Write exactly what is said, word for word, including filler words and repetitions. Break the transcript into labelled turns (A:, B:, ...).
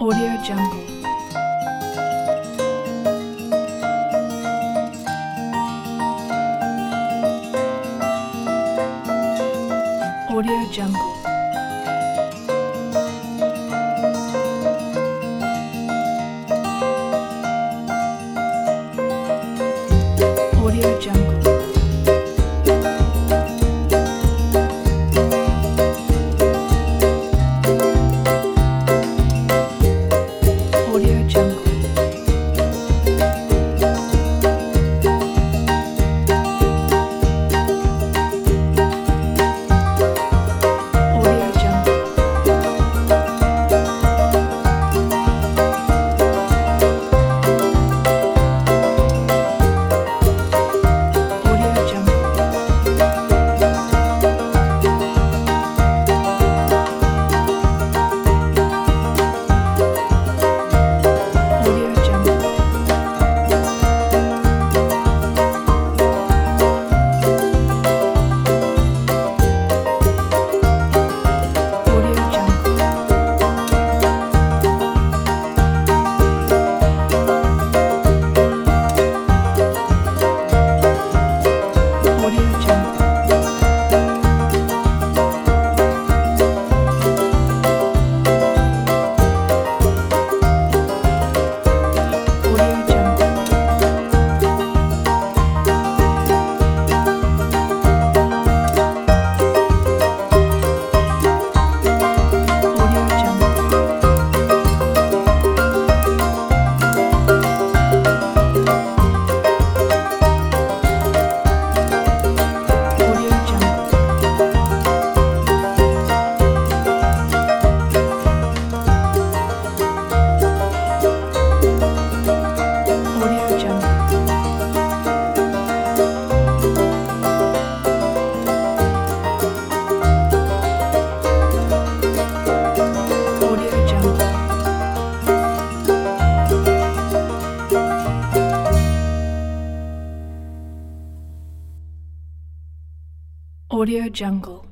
A: Audio Jungle. Audio Jungle. Audio Jungle. Audio Jungle. Audio Jungle. Audio Jungle. Audio Jungle. Audio Jungle. Audio Jungle. Audio Jungle. Audio Jungle. Audio Jungle. Audio Jungle. Audio Jungle. Audio Jungle.